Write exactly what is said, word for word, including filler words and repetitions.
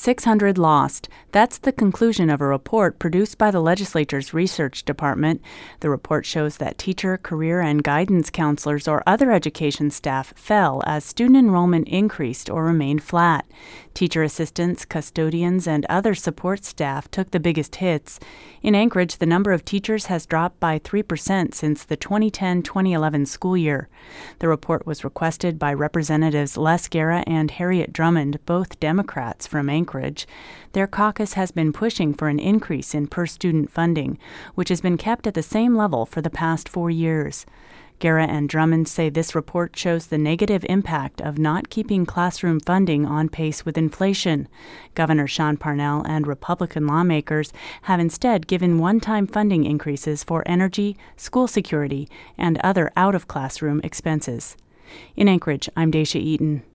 six hundred lost. That's the conclusion of a report produced by the legislature's research department. The report shows that teacher, career, and guidance counselors or other education staff fell as student enrollment increased or remained flat. Teacher assistants, custodians, and other support staff took the biggest hits. In Anchorage, the number of teachers has dropped by three percent since the twenty ten twenty eleven school year. The report was requested by Representatives Les Guerra and Harriet Drummond, both Democrats from Anchorage. Their caucus has been pushing for an increase in per-student funding, which has been kept at the same level for the past four years. Guerra and Drummond say this report shows the negative impact of not keeping classroom funding on pace with inflation. Governor Sean Parnell and Republican lawmakers have instead given one-time funding increases for energy, school security, and other out-of-classroom expenses. In Anchorage, I'm Dacia Eaton.